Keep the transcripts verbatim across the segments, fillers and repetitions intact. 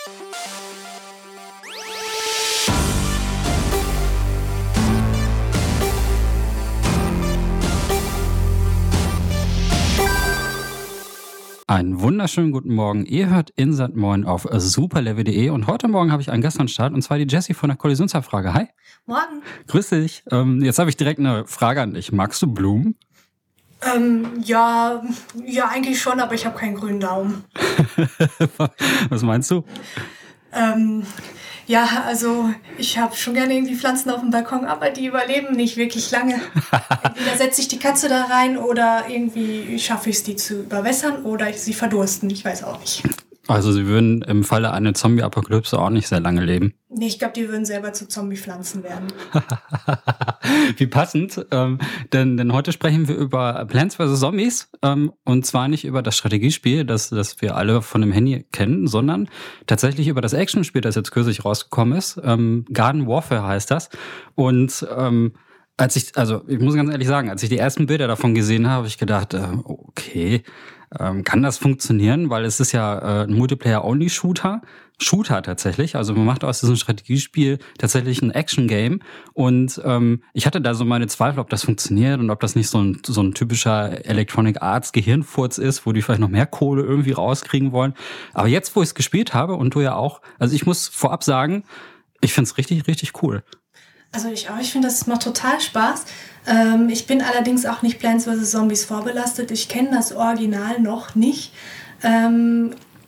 Einen wunderschönen guten Morgen. Ihr hört Insert Moin auf superlevel punkt de und heute Morgen habe ich einen Gast am Start und zwar die Jessie von der Kollisionsabfrage. Hi. Morgen. Grüß dich. Ähm, jetzt habe ich direkt eine Frage an dich. Magst du Blumen? Ähm, ja, ja, eigentlich schon, aber ich habe keinen grünen Daumen. Was meinst du? Ähm, ja, also ich habe schon gerne irgendwie Pflanzen auf dem Balkon, aber die überleben nicht wirklich lange. Entweder setze ich die Katze da rein oder irgendwie schaffe ich es, die zu überwässern oder sie verdursten. Ich weiß auch nicht. Also sie würden im Falle einer Zombie-Apokalypse auch nicht sehr lange leben. Nee, ich glaube, die würden selber zu Zombie-Pflanzen werden. Wie passend, ähm, denn, denn heute sprechen wir über Plants versus. Zombies ähm, und zwar nicht über das Strategiespiel, das, das wir alle von dem Handy kennen, sondern tatsächlich über das Actionspiel, das jetzt kürzlich rausgekommen ist. Ähm, Garden Warfare heißt das und ähm, als ich, also ich muss ganz ehrlich sagen, als ich die ersten Bilder davon gesehen habe, habe ich gedacht, äh, okay, ähm, kann das funktionieren? Weil es ist ja äh, ein Multiplayer-Only-Shooter. Shooter tatsächlich. Also man macht aus diesem Strategiespiel tatsächlich ein Action-Game. Und ähm, ich hatte da so meine Zweifel, ob das funktioniert und ob das nicht so ein, so ein typischer Electronic Arts Gehirnfurz ist, wo die vielleicht noch mehr Kohle irgendwie rauskriegen wollen. Aber jetzt, wo ich es gespielt habe und du ja auch, also ich muss vorab sagen, ich finde es richtig, richtig cool. Also ich auch, ich finde, das macht total Spaß. Ähm, ich bin allerdings auch nicht Plants versus. Zombies vorbelastet. Ich kenne das Original noch nicht. Ähm,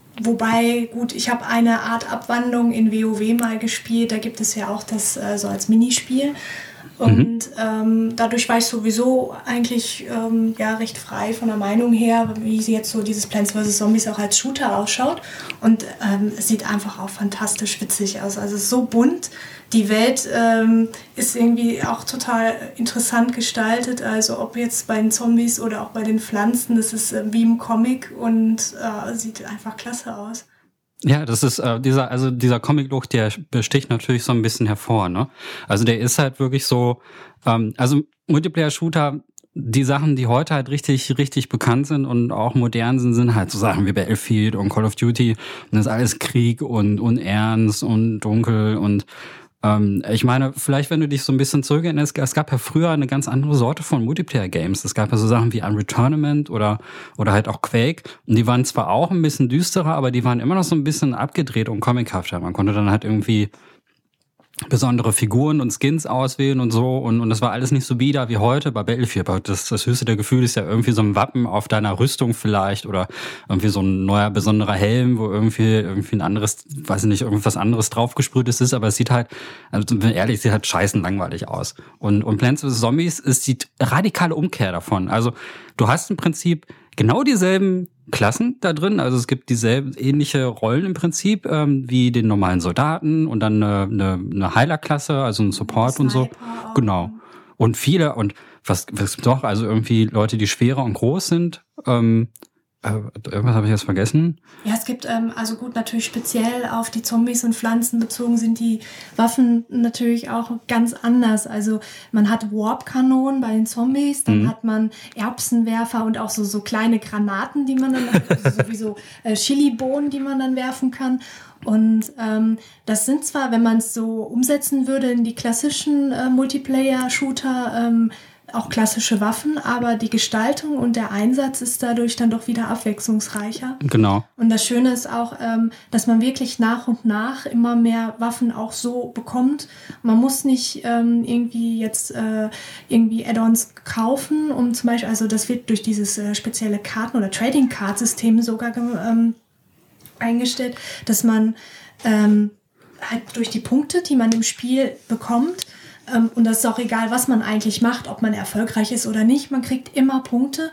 wobei, gut, ich habe eine Art Abwandlung in WoW mal gespielt. Da gibt es ja auch das äh, so als Minispiel. Und mhm. ähm, dadurch war ich sowieso eigentlich ähm, ja, recht frei von der Meinung her, wie jetzt so dieses Plants versus. Zombies auch als Shooter ausschaut. Und ähm, es sieht einfach auch fantastisch witzig aus. Also es ist so bunt. Die Welt ähm, ist irgendwie auch total interessant gestaltet. Also ob jetzt bei den Zombies oder auch bei den Pflanzen, das ist äh, wie im Comic und äh, sieht einfach klasse aus. Ja, das ist äh, dieser, also dieser Comic-Look, der besticht natürlich so ein bisschen hervor, ne? Also der ist halt wirklich so, ähm, also Multiplayer-Shooter, die Sachen, die heute halt richtig, richtig bekannt sind und auch modern sind, sind halt so Sachen wie Battlefield und Call of Duty. Und das ist alles Krieg und unernst und dunkel und ähm, ich meine, vielleicht, wenn du dich so ein bisschen zurückerinnerst, es gab ja früher eine ganz andere Sorte von Multiplayer-Games. Es gab ja so Sachen wie Unreal Tournament oder, oder halt auch Quake. Und die waren zwar auch ein bisschen düsterer, aber die waren immer noch so ein bisschen abgedreht und comichafter. Man konnte dann halt irgendwie besondere Figuren und Skins auswählen und so und und das war alles nicht so bieder wie heute bei Battlefield. Das, das höchste der Gefühle ist ja irgendwie so ein Wappen auf deiner Rüstung vielleicht oder irgendwie so ein neuer besonderer Helm, wo irgendwie irgendwie ein anderes, weiß ich nicht, irgendwas anderes draufgesprüht ist, aber es sieht halt, also bin ehrlich, sieht halt scheißen langweilig aus. Und und Plants versus. Zombies ist die radikale Umkehr davon. Also du hast im Prinzip genau dieselben Klassen da drin, also es gibt dieselben ähnliche Rollen im Prinzip ähm, wie den normalen Soldaten und dann eine, eine, eine Heilerklasse, also ein Support und so. Genau. Und viele und was, was doch, also irgendwie Leute, die schwerer und groß sind. Ähm, äh, irgendwas habe ich jetzt vergessen. Ja, es gibt, ähm, also gut, natürlich speziell auf die Zombies und Pflanzen bezogen sind die Waffen natürlich auch ganz anders. Also man hat Warp-Kanonen bei den Zombies, dann mhm. hat man Erbsenwerfer und auch so, so kleine Granaten, die man dann, also sowieso äh, Chili-Bohnen, die man dann werfen kann. Und ähm, das sind zwar, wenn man es so umsetzen würde in die klassischen äh, Multiplayer-Shooter, ähm, auch klassische Waffen, aber die Gestaltung und der Einsatz ist dadurch dann doch wieder abwechslungsreicher. Genau. Und das Schöne ist auch, ähm, dass man wirklich nach und nach immer mehr Waffen auch so bekommt. Man muss nicht ähm, irgendwie jetzt äh, irgendwie Add-ons kaufen, um zum Beispiel, also das wird durch dieses äh, spezielle Karten- oder Trading-Card-System sogar ähm, eingestellt, dass man ähm, halt durch die Punkte, die man im Spiel bekommt, ähm, und das ist auch egal, was man eigentlich macht, ob man erfolgreich ist oder nicht, man kriegt immer Punkte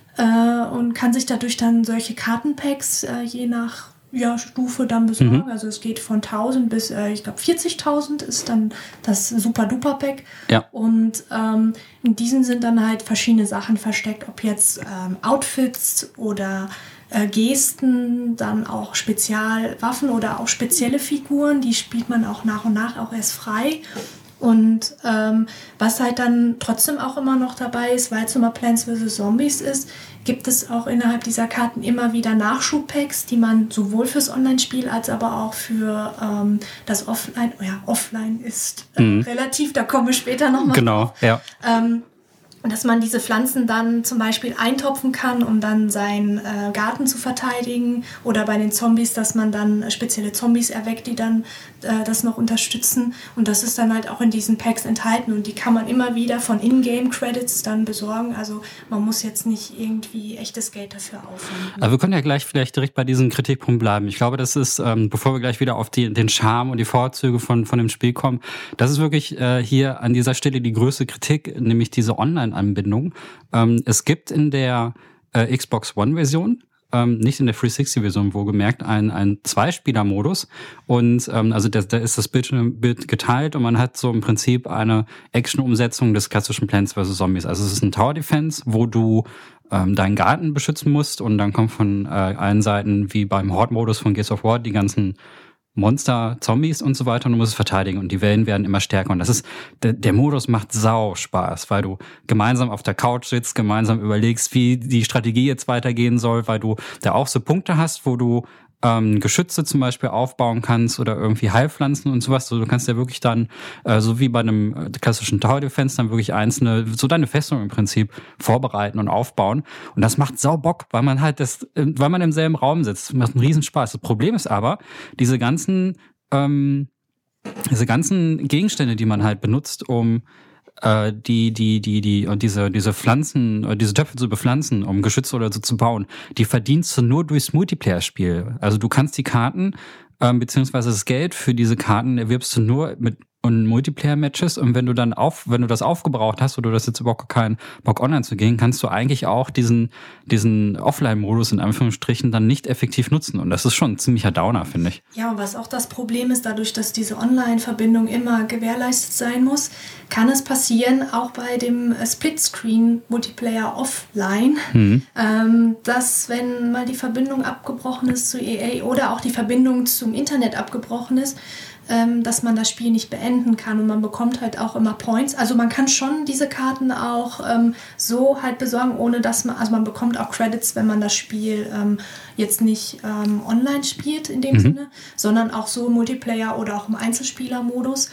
äh, und kann sich dadurch dann solche Kartenpacks äh, je nach ja, Stufe dann besorgen. Mhm. Also es geht von tausend bis, äh, ich glaube, vierzigtausend ist dann das Super-Duper-Pack. Ja. Und ähm, in diesen sind dann halt verschiedene Sachen versteckt, ob jetzt ähm, Outfits oder äh, Gesten, dann auch Spezialwaffen oder auch spezielle Figuren. Die spielt man auch nach und nach auch erst frei. Und ähm, was halt dann trotzdem auch immer noch dabei ist, weil es immer Plants versus. Zombies ist, gibt es auch innerhalb dieser Karten immer wieder Nachschubpacks, die man sowohl fürs Online-Spiel als aber auch für ähm, das Offline, oh ja, Offline ist äh, mhm. relativ, da kommen wir später nochmal Genau, drauf. ja. Ähm, dass man diese Pflanzen dann zum Beispiel eintopfen kann, um dann seinen äh, Garten zu verteidigen. Oder bei den Zombies, dass man dann spezielle Zombies erweckt, die dann äh, das noch unterstützen. Und das ist dann halt auch in diesen Packs enthalten. Und die kann man immer wieder von Ingame-Credits dann besorgen. Also man muss jetzt nicht irgendwie echtes Geld dafür aufwenden. Aber wir können ja gleich vielleicht direkt bei diesem Kritikpunkt bleiben. Ich glaube, das ist, ähm, bevor wir gleich wieder auf die, den Charme und die Vorzüge von, von dem Spiel kommen, das ist wirklich äh, hier an dieser Stelle die größte Kritik, nämlich diese Online- Anbindung. Ähm, es gibt in der äh, Xbox One-Version, ähm, nicht in der dreihundertsechzig-Version, wohlgemerkt, einen, einen Zwei-Spieler-Modus. Und ähm, also da, da ist das Bildschirm Bild geteilt und man hat so im Prinzip eine Action-Umsetzung des klassischen Plants versus. Zombies. Also es ist ein Tower-Defense, wo du ähm, deinen Garten beschützen musst und dann kommt von äh, allen Seiten, wie beim Horde-Modus von Gears of War, die ganzen Monster, Zombies und so weiter und du musst es verteidigen und die Wellen werden immer stärker und das ist, der, der Modus macht sau Spaß, weil du gemeinsam auf der Couch sitzt, gemeinsam überlegst, wie die Strategie jetzt weitergehen soll, weil du da auch so Punkte hast, wo du ähm, Geschütze zum Beispiel aufbauen kannst oder irgendwie Heilpflanzen und sowas. So, du kannst ja wirklich dann, äh, so wie bei einem klassischen Tower Defense, dann wirklich einzelne, so deine Festung im Prinzip vorbereiten und aufbauen. Und das macht sau Bock, weil man halt das, weil man im selben Raum sitzt. Das macht einen Riesenspaß. Das Problem ist aber, diese ganzen, ähm, diese ganzen Gegenstände, die man halt benutzt, um die, die, die, die, und diese, diese Pflanzen, diese Töpfe zu bepflanzen, um Geschütze oder so zu bauen, die verdienst du nur durchs Multiplayer-Spiel. Also du kannst die Karten, ähm, beziehungsweise das Geld für diese Karten erwirbst du nur mit und Multiplayer-Matches und wenn du dann auf, wenn du das aufgebraucht hast oder du hast jetzt überhaupt keinen Bock online zu gehen, kannst du eigentlich auch diesen, diesen Offline-Modus in Anführungsstrichen dann nicht effektiv nutzen und das ist schon ein ziemlicher Downer, finde ich. Ja, und was auch das Problem ist, dadurch, dass diese Online-Verbindung immer gewährleistet sein muss, kann es passieren, auch bei dem Split-Screen-Multiplayer offline, mhm. ähm, dass wenn mal die Verbindung abgebrochen ist zu E A oder auch die Verbindung zum Internet abgebrochen ist, dass man das Spiel nicht beenden kann und man bekommt halt auch immer Points. Also man kann schon diese Karten auch ähm, so halt besorgen, ohne dass man, also man bekommt auch Credits, wenn man das Spiel ähm, jetzt nicht ähm, online spielt in dem mhm. Sinne, sondern auch so im Multiplayer oder auch im Einzelspielermodus.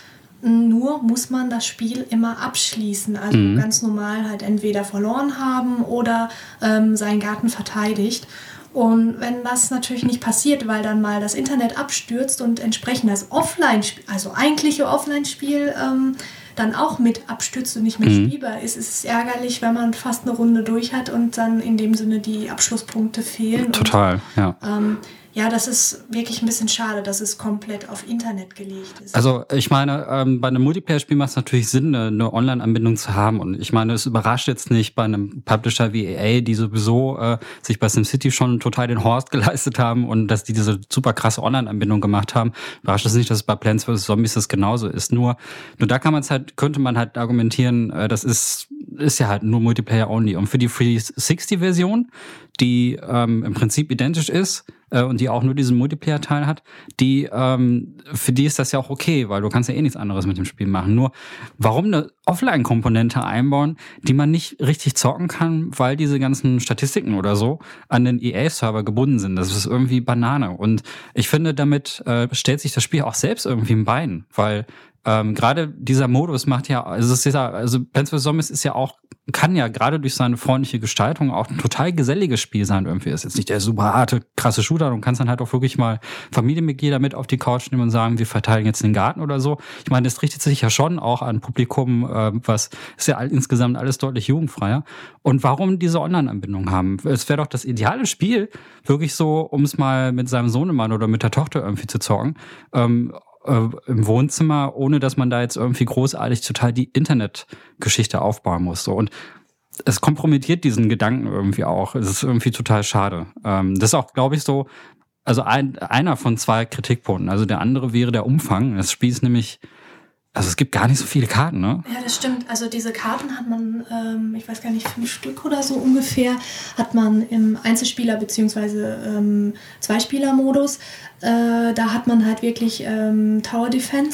Nur muss man das Spiel immer abschließen, also mhm. ganz normal halt entweder verloren haben oder ähm, seinen Garten verteidigt. Und wenn das natürlich nicht passiert, weil dann mal das Internet abstürzt und entsprechend das Offline-Spiel, also eigentliche Offline-Spiel, ähm, dann auch mit abstürzt und nicht mehr mhm. spielbar ist, ist es ärgerlich, wenn man fast eine Runde durch hat und dann in dem Sinne die Abschlusspunkte fehlen. Total, und, ja. Ähm, ja, das ist wirklich ein bisschen schade, dass es komplett auf Internet gelegt ist. Also ich meine, ähm, bei einem Multiplayer-Spiel macht es natürlich Sinn, eine, eine Online-Anbindung zu haben. Und ich meine, es überrascht jetzt nicht bei einem Publisher wie E A, die sowieso äh, sich bei SimCity schon total den Horst geleistet haben und dass die diese super krasse Online-Anbindung gemacht haben. Überrascht es nicht, dass es bei Plants versus. Zombies das genauso ist. Nur, nur da kann man es halt, könnte man halt argumentieren, äh, das ist ist ja halt nur Multiplayer-only. Und für die dreihundertsechzig-Version, die ähm, im Prinzip identisch ist äh, und die auch nur diesen Multiplayer-Teil hat, die ähm, für die ist das ja auch okay, weil du kannst ja eh nichts anderes mit dem Spiel machen. Nur, warum eine Offline-Komponente einbauen, die man nicht richtig zocken kann, weil diese ganzen Statistiken oder so an den E A-Server gebunden sind. Das ist irgendwie Banane. Und ich finde, damit äh, stellt sich das Spiel auch selbst irgendwie im Bein, weil Ähm, gerade dieser Modus macht ja, also es ist ja, also Plants versus. Zombies ist ja auch, kann ja gerade durch seine freundliche Gestaltung auch ein total geselliges Spiel sein irgendwie. Ist jetzt nicht der super harte, krasse Shooter. Du kannst dann halt auch wirklich mal Familienmitglieder mit auf die Couch nehmen und sagen, wir verteilen jetzt den Garten oder so. Ich meine, das richtet sich ja schon auch an Publikum, äh, was ist ja insgesamt alles deutlich jugendfreier. Und warum diese Online-Anbindung haben? Es wäre doch das ideale Spiel, wirklich so, um es mal mit seinem Sohnemann oder mit der Tochter irgendwie zu zocken, ähm, im Wohnzimmer, ohne dass man da jetzt irgendwie großartig total die Internetgeschichte aufbauen muss. So. Und es kompromittiert diesen Gedanken irgendwie auch. Es ist irgendwie total schade. Das ist auch, glaube ich, so, also ein, einer von zwei Kritikpunkten. Also der andere wäre der Umfang. Das Spiel ist nämlich, also es gibt gar nicht so viele Karten, ne? Ja, das stimmt. Also diese Karten hat man, ähm, ich weiß gar nicht, fünf Stück oder so ungefähr, hat man im Einzelspieler- bzw. Ähm, Zweispieler-Modus. Äh, da hat man halt wirklich ähm, Tower Defense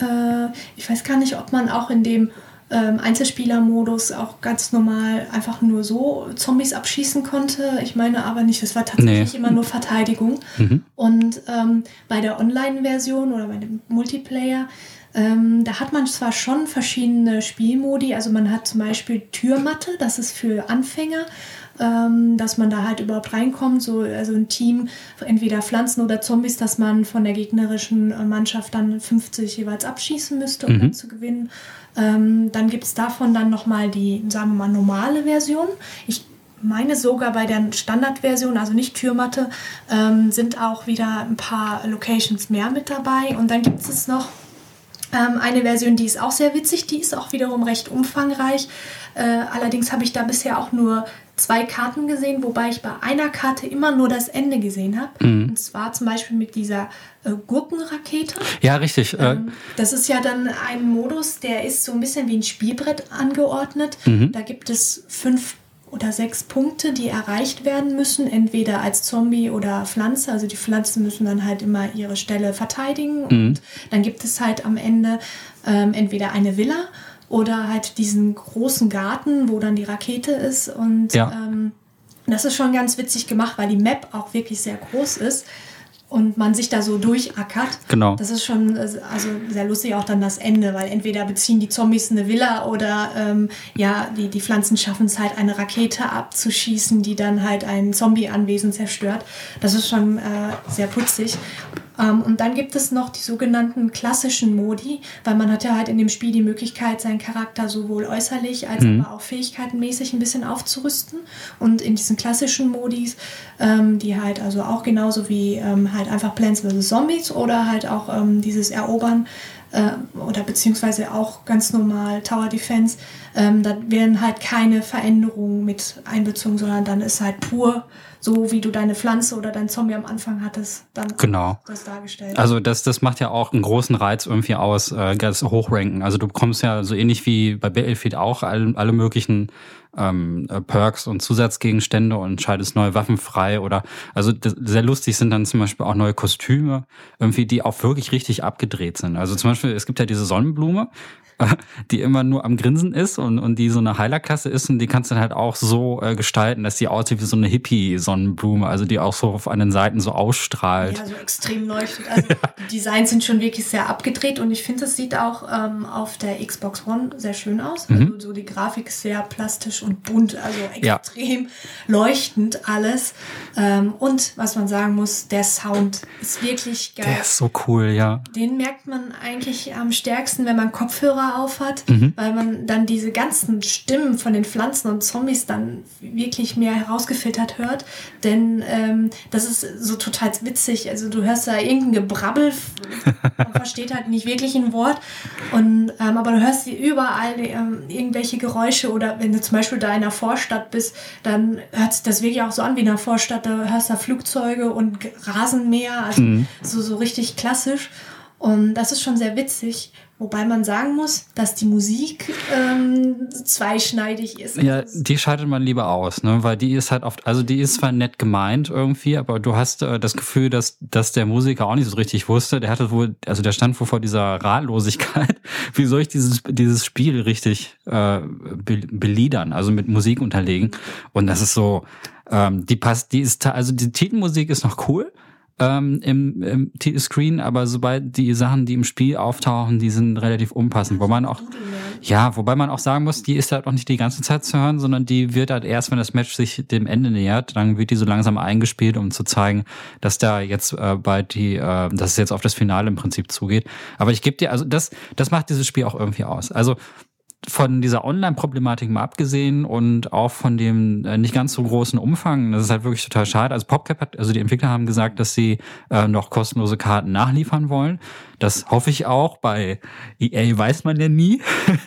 äh, ich weiß gar nicht, ob man auch in dem ähm, Einzelspielermodus auch ganz normal einfach nur so Zombies abschießen konnte. Ich meine aber nicht, das war tatsächlich nee. immer nur Verteidigung. Mhm. Und ähm, bei der Online-Version oder bei dem Multiplayer, ähm, da hat man zwar schon verschiedene Spielmodi, also man hat zum Beispiel Türmatte, das ist für Anfänger, ähm, dass man da halt überhaupt reinkommt, so also ein Team, entweder Pflanzen oder Zombies, dass man von der gegnerischen Mannschaft dann fünfzig jeweils abschießen müsste, um mhm. dann zu gewinnen. Ähm, dann gibt es davon dann nochmal die, sagen wir mal, normale Version. Ich meine sogar bei der Standardversion, also nicht Türmatte, ähm, sind auch wieder ein paar Locations mehr mit dabei. Und dann gibt es noch ähm, eine Version, die ist auch sehr witzig, die ist auch wiederum recht umfangreich. Äh, allerdings habe ich da bisher auch nur zwei Karten gesehen, wobei ich bei einer Karte immer nur das Ende gesehen habe. Mhm. Und zwar zum Beispiel mit dieser äh, Gurkenrakete. Ja, richtig. Ähm, das ist ja dann ein Modus, der ist so ein bisschen wie ein Spielbrett angeordnet. Mhm. Da gibt es fünf oder sechs Punkte, die erreicht werden müssen, entweder als Zombie oder Pflanze. Also die Pflanzen müssen dann halt immer ihre Stelle verteidigen. Mhm. Und dann gibt es halt am Ende ähm, entweder eine Villa oder halt diesen großen Garten, wo dann die Rakete ist. Und ja. ähm, das ist schon ganz witzig gemacht, weil die Map auch wirklich sehr groß ist und man sich da so durchackert. Genau. Das ist schon also sehr lustig, auch dann das Ende, weil entweder beziehen die Zombies eine Villa oder ähm, ja, die, die Pflanzen schaffen es halt, eine Rakete abzuschießen, die dann halt ein Zombie-Anwesen zerstört. Das ist schon äh, sehr putzig. Um, und dann gibt es noch die sogenannten klassischen Modi, weil man hat ja halt in dem Spiel die Möglichkeit, seinen Charakter sowohl äußerlich als mhm. aber auch fähigkeitenmäßig ein bisschen aufzurüsten. Und in diesen klassischen Modis, ähm, die halt also auch genauso wie ähm, halt einfach Plants versus. Zombies oder halt auch ähm, dieses Erobern äh, oder beziehungsweise auch ganz normal Tower Defense, ähm, da werden halt keine Veränderungen mit einbezogen, sondern dann ist halt pur so wie du deine Pflanze oder dein Zombie am Anfang hattest, dann genau. das dargestellt. Also das, das macht ja auch einen großen Reiz irgendwie aus, äh, das Hochranken. Also du bekommst ja so ähnlich wie bei Battlefield auch alle, alle möglichen ähm, Perks und Zusatzgegenstände und schaltest neue Waffen frei oder, also das, sehr lustig sind dann zum Beispiel auch neue Kostüme, irgendwie, die auch wirklich richtig abgedreht sind. Also zum Beispiel, es gibt ja diese Sonnenblume, die immer nur am Grinsen ist und, und die so eine Heilerklasse ist und die kannst du dann halt auch so äh, gestalten, dass die aussieht wie so eine Hippie-Sonnenblume, also die auch so auf an den Seiten so ausstrahlt. Ja, so extrem leuchtet. Also ja. Die Designs sind schon wirklich sehr abgedreht und ich finde, das sieht auch ähm, auf der Xbox One sehr schön aus. Mhm. Also so die Grafik ist sehr plastisch und bunt, also extrem ja. leuchtend alles. Ähm, und was man sagen muss, der Sound ist wirklich geil. Der ist so cool, ja. Den merkt man eigentlich am stärksten, wenn man Kopfhörer aufhat, mhm. weil man dann diese ganzen Stimmen von den Pflanzen und Zombies dann wirklich mehr herausgefiltert hört, denn ähm, das ist so total witzig, also du hörst da irgendein Gebrabbel, man versteht halt nicht wirklich ein Wort, und, ähm, aber du hörst überall ähm, irgendwelche Geräusche oder wenn du zum Beispiel da in einer Vorstadt bist, dann hört sich das wirklich auch so an wie in einer Vorstadt, da hörst du da Flugzeuge und Rasenmäher, also mhm. so, so richtig klassisch, und das ist schon sehr witzig. Wobei man sagen muss, dass die Musik ähm, zweischneidig ist. Ja, die schaltet man lieber aus, ne? Weil die ist halt oft, also die ist zwar nett gemeint irgendwie, aber du hast äh, das Gefühl, dass, dass der Musiker auch nicht so richtig wusste. Der hatte wohl, also der stand wohl vor dieser Ratlosigkeit. Wie soll ich dieses, dieses Spiel richtig äh, be- beliedern, also mit Musik unterlegen? Und das ist so, ähm, die passt, die ist, also die Titelmusik ist noch cool. Ähm, im, im Titelscreen, aber sobald die Sachen, die im Spiel auftauchen, die sind relativ unpassend. Wo man auch, ja, wobei man auch sagen muss, die ist halt auch nicht die ganze Zeit zu hören, sondern die wird halt erst, wenn das Match sich dem Ende nähert, dann wird die so langsam eingespielt, um zu zeigen, dass da jetzt äh, bald die, äh, dass es jetzt auf das Finale im Prinzip zugeht. Aber ich gebe dir, also das, das macht dieses Spiel auch irgendwie aus. Also von dieser Online-Problematik mal abgesehen und auch von dem äh, nicht ganz so großen Umfang, das ist halt wirklich total schade. Also PopCap hat, also die Entwickler haben gesagt, dass sie äh, noch kostenlose Karten nachliefern wollen. Das hoffe ich auch. Bei E A weiß man ja nie.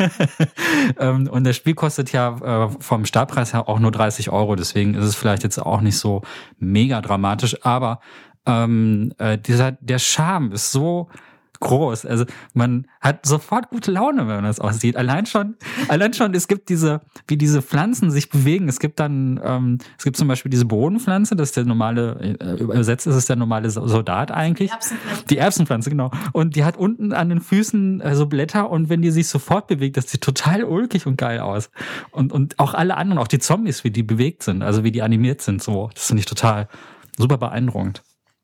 ähm, und das Spiel kostet ja äh, vom Startpreis her auch nur dreißig Euro. Deswegen ist es vielleicht jetzt auch nicht so mega dramatisch. Aber ähm, äh, dieser der Charme ist so groß. Also man hat sofort gute Laune, wenn man das aussieht. Allein schon, allein schon, es gibt diese, wie diese Pflanzen sich bewegen. Es gibt dann, ähm, es gibt zum Beispiel diese Bodenpflanze, das ist der normale, äh, übersetzt ist es der normale Soldat eigentlich. Die Erbsenpflanze. Die Erbsenpflanze, genau. Und die hat unten an den Füßen äh, so Blätter und wenn die sich sofort bewegt, das sieht total ulkig und geil aus. Und, und auch alle anderen, auch die Zombies, wie die bewegt sind, also wie die animiert sind, so. Das finde ich total super beeindruckend.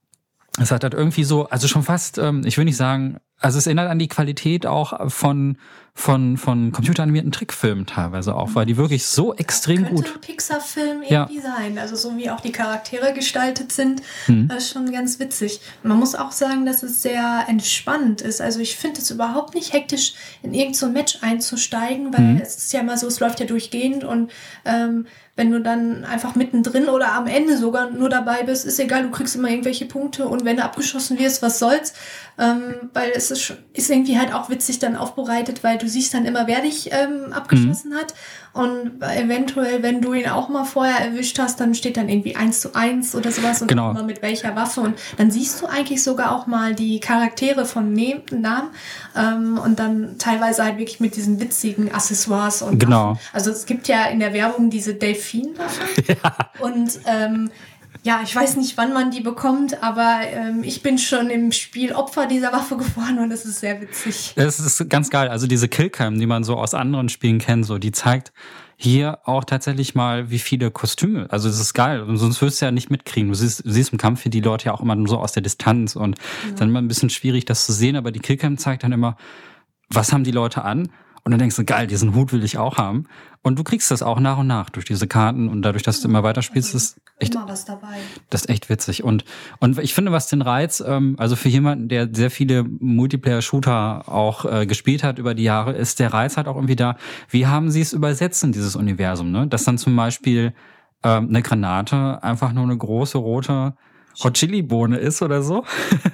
Es hat halt irgendwie so, also schon fast, ähm, ich will nicht sagen, also es erinnert an die Qualität auch von von von computeranimierten Trickfilmen teilweise auch, weil die wirklich so extrem könnte gut. Könnte ein Pixar-Film irgendwie ja. sein, also so wie auch die Charaktere gestaltet sind, mhm. das ist schon ganz witzig. Man muss auch sagen, dass es sehr entspannt ist, also ich finde es überhaupt nicht hektisch, in irgend so ein Match einzusteigen, weil mhm. es ist ja immer so, es läuft ja durchgehend und ähm, wenn du dann einfach mittendrin oder am Ende sogar nur dabei bist, ist egal, du kriegst immer irgendwelche Punkte und wenn du abgeschossen wirst, was soll's, ähm, weil es ist, ist irgendwie halt auch witzig dann aufbereitet, weil du siehst dann immer, wer dich ähm, abgeschossen mhm. hat und eventuell, wenn du ihn auch mal vorher erwischt hast, dann steht dann irgendwie eins zu eins oder sowas und genau. immer mit welcher Waffe und dann siehst du eigentlich sogar auch mal die Charaktere von Namen ähm, und dann teilweise halt wirklich mit diesen witzigen Accessoires und genau. Waffen. Also es gibt ja in der Werbung diese Delfinwaffe ja. und ähm, ja, ich weiß nicht, wann man die bekommt, aber ähm, ich bin schon im Spiel Opfer dieser Waffe geworden und das ist sehr witzig. Das ist ganz geil. Also diese Killcam, die man so aus anderen Spielen kennt, so die zeigt hier auch tatsächlich mal, wie viele Kostüme. Also das ist geil. Und sonst wirst du ja nicht mitkriegen. Du siehst, siehst im Kampf hier die Leute ja auch immer nur so aus der Distanz und ja. dann immer ein bisschen schwierig, das zu sehen. Aber die Killcam zeigt dann immer, was haben die Leute an? Und dann denkst du, geil, diesen Hut will ich auch haben. Und du kriegst das auch nach und nach durch diese Karten und dadurch, dass du immer weiterspielst, ist echt, immer was dabei. Das ist echt witzig. Und, und ich finde, was den Reiz, ähm, also für jemanden, der sehr viele Multiplayer-Shooter auch äh, gespielt hat über die Jahre, ist der Reiz halt auch irgendwie da, wie haben sie es übersetzt in dieses Universum, ne? Dass dann zum Beispiel ähm, eine Granate einfach nur eine große rote Hot Chili Bohne ist oder so.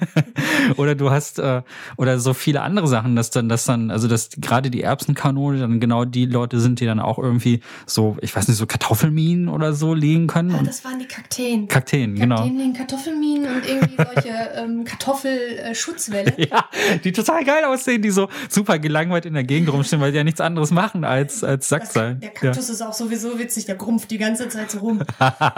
Oder du hast äh, oder so viele andere Sachen, dass dann dass dann also dass gerade die Erbsenkanone dann genau die Leute sind, die dann auch irgendwie so, ich weiß nicht, so Kartoffelminen oder so liegen können. Ah, das waren die Kakteen. Kakteen, genau. Kakteen, Kartoffelminen und irgendwie solche ähm, Kartoffelschutzwälle. Ja, die total geil aussehen, die so super gelangweilt in der Gegend rumstehen, weil die ja nichts anderes machen als als Sack sein. Der Kaktus ja. ist auch sowieso witzig, der grumpft die ganze Zeit so rum.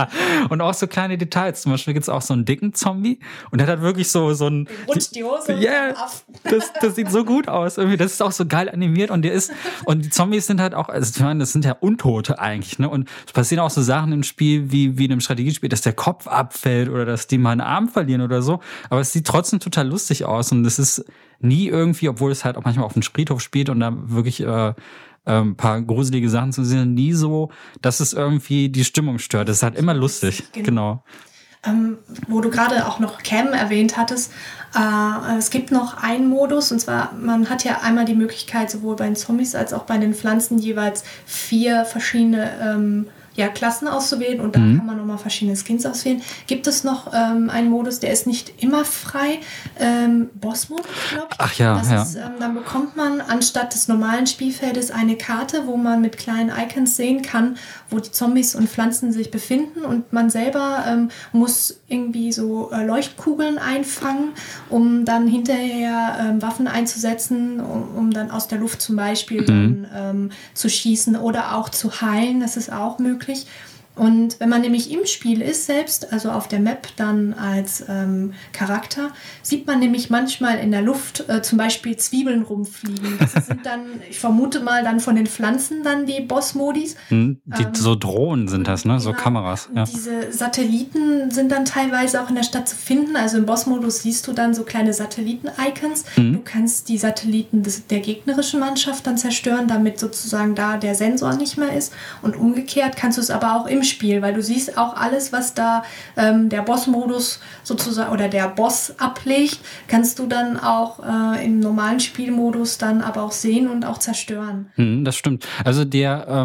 Und auch so kleine Details, zum Beispiel gibt's auch so einen dicken Zombie und der hat wirklich so so ein rutscht die Hose yeah, das, das sieht so gut aus irgendwie, das ist auch so geil animiert und der ist und die Zombies sind halt auch, also ich meine, das sind ja Untote eigentlich, ne? Und es passieren auch so Sachen im Spiel wie wie in einem Strategiespiel, dass der Kopf abfällt oder dass die mal einen Arm verlieren oder so, aber es sieht trotzdem total lustig aus und es ist nie irgendwie, obwohl es halt auch manchmal auf dem Friedhof spielt und da wirklich äh, ein paar gruselige Sachen zu sehen, nie so, dass es irgendwie die Stimmung stört. Es ist halt immer lustig, genau. genau. Ähm, wo du gerade auch noch Cam erwähnt hattest, äh, es gibt noch einen Modus, und zwar, man hat ja einmal die Möglichkeit, sowohl bei den Zombies als auch bei den Pflanzen jeweils vier verschiedene ähm, ja, Klassen auszuwählen und da mhm. kann man nochmal verschiedene Skins auswählen. Gibt es noch ähm, einen Modus, der ist nicht immer frei, ähm, Boss-Modus, glaube ich. Ach ja, das ja. Ist, ähm, dann bekommt man anstatt des normalen Spielfeldes eine Karte, wo man mit kleinen Icons sehen kann, wo die Zombies und Pflanzen sich befinden und man selber ähm, muss irgendwie so äh, Leuchtkugeln einfangen, um dann hinterher ähm, Waffen einzusetzen, um, um dann aus der Luft zum Beispiel mhm. dann, ähm, zu schießen oder auch zu heilen, das ist auch möglich. Und wenn man nämlich im Spiel ist selbst, also auf der Map dann als ähm, Charakter, sieht man nämlich manchmal in der Luft äh, zum Beispiel Zwiebeln rumfliegen. Das sind dann, ich vermute mal, dann von den Pflanzen dann die Boss-Modis. Hm, die, ähm, so Drohnen sind das, ne? Genau, so Kameras. Ja. Diese Satelliten sind dann teilweise auch in der Stadt zu finden. Also im Boss-Modus siehst du dann so kleine Satelliten-Icons. Mhm. Du kannst die Satelliten des, der gegnerischen Mannschaft dann zerstören, damit sozusagen da der Sensor nicht mehr ist. Und umgekehrt kannst du es aber auch im Spiel, weil du siehst auch alles, was da ähm, der Boss-Modus sozusagen oder der Boss ablegt, kannst du dann auch äh, im normalen Spielmodus dann aber auch sehen und auch zerstören. Hm, das stimmt. Also der, ähm,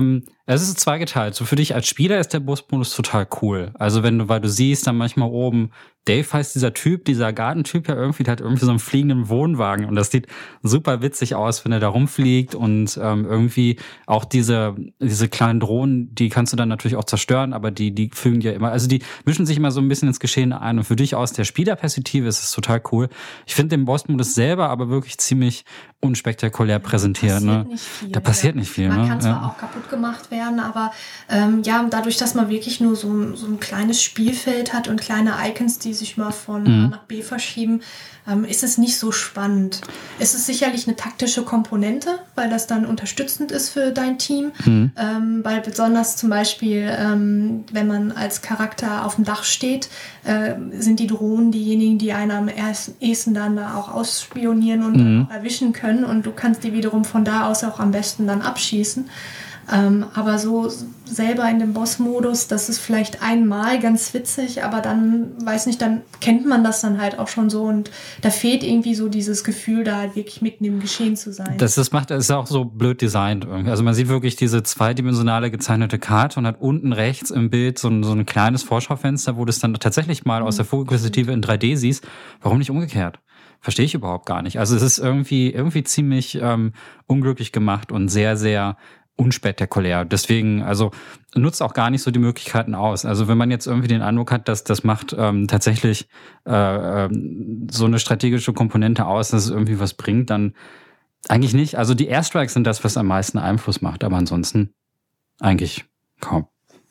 Es ist zweigeteilt. So für dich als Spieler ist der Busmodus total cool. Also wenn du, weil du siehst dann manchmal oben, Dave heißt dieser Typ, dieser Gartentyp ja irgendwie, der hat irgendwie so einen fliegenden Wohnwagen und das sieht super witzig aus, wenn er da rumfliegt und ähm, irgendwie auch diese diese kleinen Drohnen, die kannst du dann natürlich auch zerstören, aber die die fügen dir immer, also die mischen sich immer so ein bisschen ins Geschehen ein und für dich aus der Spielerperspektive ist es total cool. Ich finde den Bossmodus selber aber wirklich ziemlich unspektakulär präsentiert. Da passiert ne? nicht viel. Da passiert ja. nicht viel. Man ne? kann zwar ja. auch kaputt gemacht werden, aber ähm, ja, dadurch, dass man wirklich nur so ein, so ein kleines Spielfeld hat und kleine Icons, die sich mal von Mhm. A nach B verschieben, ähm, ist es nicht so spannend. Es ist sicherlich eine taktische Komponente, weil das dann unterstützend ist für dein Team. Mhm. Ähm, weil besonders zum Beispiel, ähm, wenn man als Charakter auf dem Dach steht, äh, sind die Drohnen diejenigen, die einen am ehesten dann da auch ausspionieren und Mhm. auch erwischen können und du kannst die wiederum von da aus auch am besten dann abschießen. Ähm, aber so selber in dem Boss-Modus, das ist vielleicht einmal ganz witzig, aber dann, weiß nicht, dann kennt man das dann halt auch schon so und da fehlt irgendwie so dieses Gefühl, da halt wirklich mitten im Geschehen zu sein. Das, das macht, das ist auch so blöd designt irgendwie. Also man sieht wirklich diese zweidimensionale gezeichnete Karte und hat unten rechts im Bild so ein, so ein kleines Vorschaufenster, wo du es dann tatsächlich mal aus der Vogelperspektive in drei D siehst. Warum nicht umgekehrt? Verstehe ich überhaupt gar nicht. Also es ist irgendwie, irgendwie ziemlich ähm, unglücklich gemacht und sehr, sehr unspektakulär. Deswegen, also nutzt auch gar nicht so die Möglichkeiten aus. Also wenn man jetzt irgendwie den Eindruck hat, dass das macht ähm, tatsächlich äh, ähm, so eine strategische Komponente aus, dass es irgendwie was bringt, dann eigentlich nicht. Also die Airstrikes sind das, was am meisten Einfluss macht, aber ansonsten eigentlich kaum.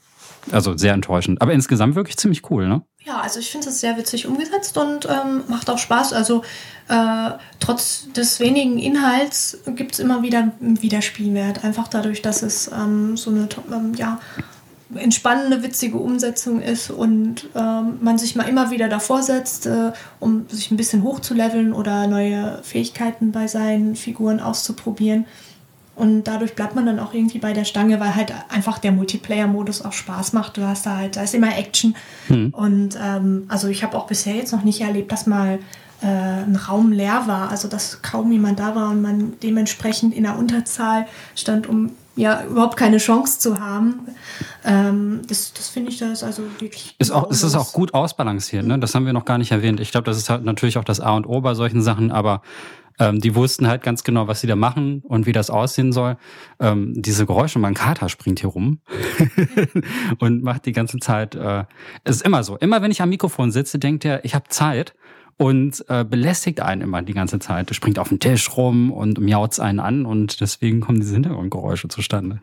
Also sehr enttäuschend. Aber insgesamt wirklich ziemlich cool, ne? Ja, also ich finde es sehr witzig umgesetzt und ähm, macht auch Spaß. Also äh, trotz des wenigen Inhalts gibt es immer wieder einen Wiederspielwert. Einfach dadurch, dass es ähm, so eine ähm, ja, entspannende, witzige Umsetzung ist und ähm, man sich mal immer wieder davor setzt, äh, um sich ein bisschen hochzuleveln oder neue Fähigkeiten bei seinen Figuren auszuprobieren. Und dadurch bleibt man dann auch irgendwie bei der Stange, weil halt einfach der Multiplayer-Modus auch Spaß macht. Du hast da halt, da ist immer Action. Hm. Und ähm, also ich habe auch bisher jetzt noch nicht erlebt, dass mal äh, ein Raum leer war. Also dass kaum jemand da war und man dementsprechend in der Unterzahl stand, um ja überhaupt keine Chance zu haben. Ähm, das das finde ich das also wirklich. Ist auch, es ist auch gut ausbalanciert, ne? Das haben wir noch gar nicht erwähnt. Ich glaube, das ist halt natürlich auch das A und O bei solchen Sachen, aber Ähm, die wussten halt ganz genau, was sie da machen und wie das aussehen soll. Ähm, diese Geräusche, mein Kater springt hier rum und macht die ganze Zeit, äh, es ist immer so. Immer wenn ich am Mikrofon sitze, denkt er, ich habe Zeit und äh, belästigt einen immer die ganze Zeit. Er springt auf den Tisch rum und miaut einen an und deswegen kommen diese Hintergrundgeräusche zustande.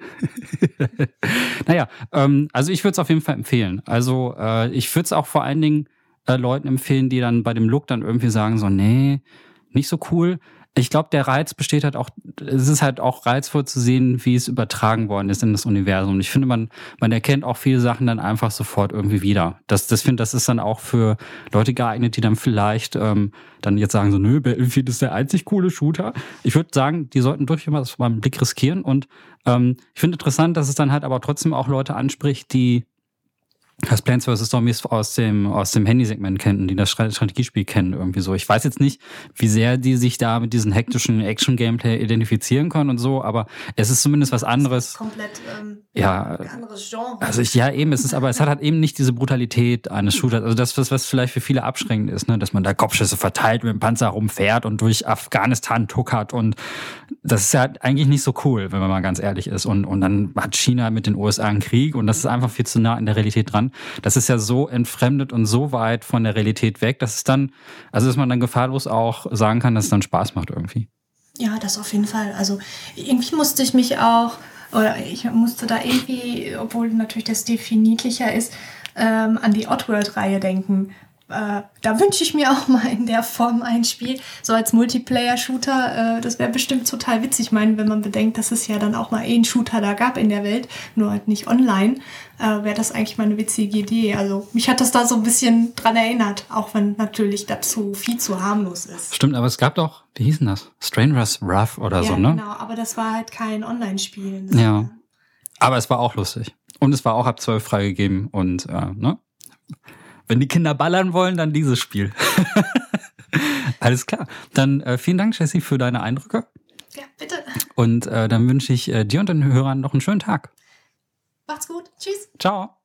Naja, ähm, also ich würde es auf jeden Fall empfehlen. Also äh, ich würde es auch vor allen Dingen äh, Leuten empfehlen, die dann bei dem Look dann irgendwie sagen so, nee, nicht so cool. Ich glaube, der Reiz besteht halt auch, es ist halt auch reizvoll zu sehen, wie es übertragen worden ist in das Universum. Und ich finde, man, man erkennt auch viele Sachen dann einfach sofort irgendwie wieder. Das, das finde, das ist dann auch für Leute geeignet, die dann vielleicht ähm, dann jetzt sagen so, nö, Battlefield ist der einzig coole Shooter. Ich würde sagen, die sollten durchaus mal einen Blick riskieren. Und ähm, ich finde interessant, dass es dann halt aber trotzdem auch Leute anspricht, die das Plants versus. Zombies aus dem, aus dem Handysegment kennen, die das Strategiespiel kennen irgendwie so. Ich weiß jetzt nicht, wie sehr die sich da mit diesen hektischen Action-Gameplay identifizieren können und so, aber es ist zumindest was anderes. Komplett ähm, ja, ein anderes Genre. Also ich, ja, eben, es ist, aber es hat halt eben nicht diese Brutalität eines Shooters. Also das, was, was vielleicht für viele abschreckend ist, ne, dass man da Kopfschüsse verteilt, mit dem Panzer rumfährt und durch Afghanistan tuckert und das ist ja eigentlich nicht so cool, wenn man mal ganz ehrlich ist. Und, und dann hat China mit den U S A einen Krieg und das ist einfach viel zu nah an der Realität dran. Das ist ja so entfremdet und so weit von der Realität weg, dass es dann, also dass man dann gefahrlos auch sagen kann, dass es dann Spaß macht irgendwie. Ja, das auf jeden Fall. Also irgendwie musste ich mich auch, oder ich musste da irgendwie, obwohl natürlich das Stil viel niedlicher ist, ähm, an die Oddworld-Reihe denken. Äh, da wünsche ich mir auch mal in der Form ein Spiel, so als Multiplayer-Shooter. Äh, das wäre bestimmt total witzig. Ich meine, wenn man bedenkt, dass es ja dann auch mal eh einen Shooter da gab in der Welt, nur halt nicht online, äh, wäre das eigentlich mal eine witzige Idee. Also mich hat das da so ein bisschen dran erinnert, auch wenn natürlich dazu viel zu harmlos ist. Stimmt, aber es gab doch, wie hieß denn das? Stranger's Wrath oder ja, so, ne? Genau, aber das war halt kein Online-Spiel. Ja, aber es war auch lustig. Und es war auch ab zwölf freigegeben und, äh, ne? Wenn die Kinder ballern wollen, dann dieses Spiel. Alles klar. Dann äh, vielen Dank, Jessie, für deine Eindrücke. Ja, bitte. Und äh, dann wünsche ich äh, dir und den Hörern noch einen schönen Tag. Ciao.